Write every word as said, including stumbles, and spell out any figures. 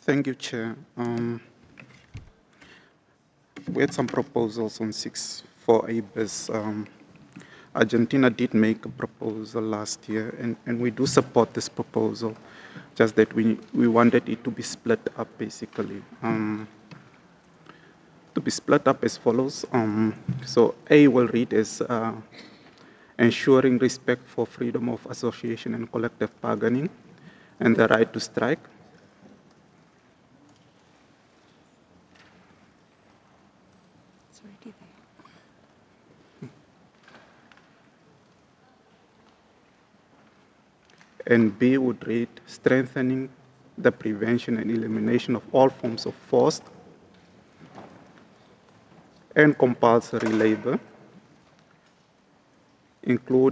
Thank you, Chair. Um, we had some proposals on six four A bis. Um, Argentina did make a proposal last year, and, and we do support this proposal, just that we, we wanted it to be split up, basically. Um, to be split up as follows. Um, so A will read as uh, ensuring respect for freedom of association and collective bargaining and the right to strike. It's already there. And B would read strengthening the prevention and elimination of all forms of forced and compulsory labor, including